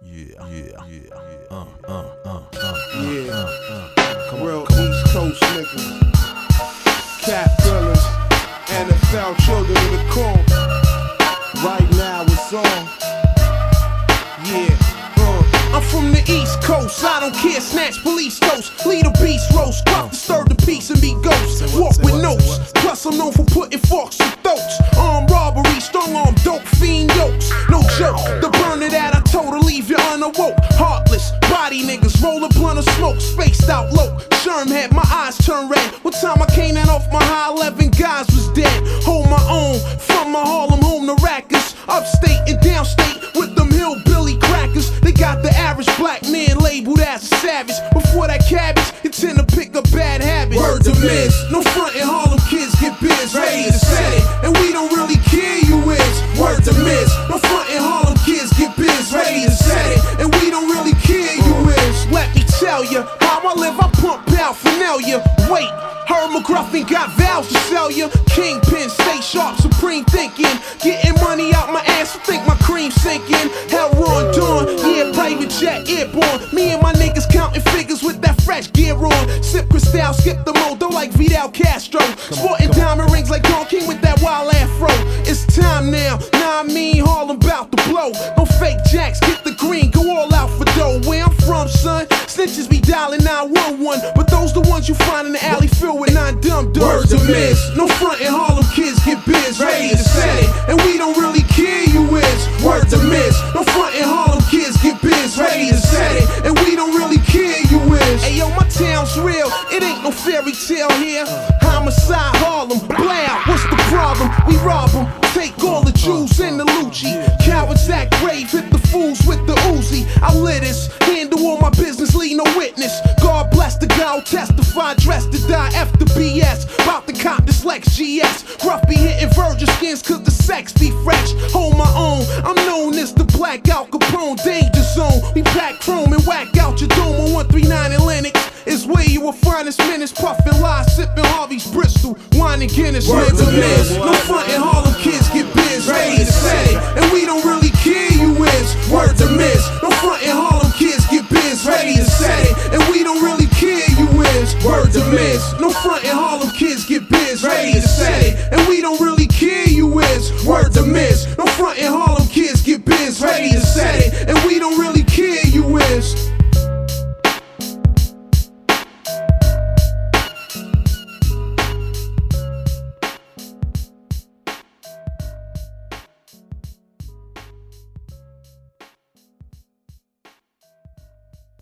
Real East Coast niggas, Cat Villains, NFL children of the corn. Right now it's on. I'm from the East Coast, I don't care, snatch police toast, lead a beast roast, crop disturb the peace and be ghosts, walk with notes, plus I'm known for putting forks in throats, armed robbery, strong arm, dope, fiend yokes, no joke, the burner that I told to leave you unawoke, heartless, body niggas, roll a blunt of smoke, spaced out low, Sherm had my eyes turned red, what time I came in off my high 11 guys was dead, hold my own, from my Harlem home to Rackers, upstate and downstate, with them hillbilly crackers, they got the average black man labeled as a savage. Before that cabbage, you tend to pick up bad habits. Word to miss, no front in Harlem kids get biz, ready to set it. And we don't really care you is. Word to miss, no front in Harlem kids get biz, ready to set it. And we don't really care you is. Let me tell ya, how I live, I pump paraphernalia. Wait, Herb McGruffin got vows to sell ya. Kingpin, stay sharp, supreme thinking. Getting money out my ass, think my cream sinking. Hell Ron Dawn, yeah, private jet airborne. Me and my niggas counting figures with that fresh gear on. Sip Cristal, skip the modo like Fidel Castro. Sporting diamond rings like Don King with that wild afro. It's time now, I mean Harlem bout to blow. No fake jacks, get the green, go all out for dough. Where I'm from, son, snitches be dialing 911, but those the ones you find in the alley filled with 9 dumb dudes. Word to miss, no front in Harlem kids get biz, ready to set it. And we don't really care you is. Word to miss, no front in Harlem kids get biz, ready to set it. And we don't really care you is. Hey yo, my town's real, it ain't no fairy tale here. Homicide Harlem, blow, what's the problem? We rob them, take all the Jews in the Lucci. Cowards act brave, hit the fools with the Uzi. I lit this, handle all my business, leave no witness. God bless the guy who testify, dressed to die after BS. About to cop this Lex GS. Rough be hitting virgin skins cause the sex be fresh. Hold my own, I'm known as the Black Al Capone danger zone. We pack chrome and whack out your dome on 139 in Lennox. Is where you will find us minutes, puffin' lies, sippin' Harvey's Bristol, wine and Guinness. Word to miss, no front in Harlem kids get biz, ready to set it. And we don't really care you is. Word to miss, no front in Harlem kids get biz, ready to set it. And we don't really care you is. Word to miss, no front in Harlem kids get biz, ready to set it. And we don't really care you is. Word to miss, no front in Harlem kids get biz, ready to set it. And we don't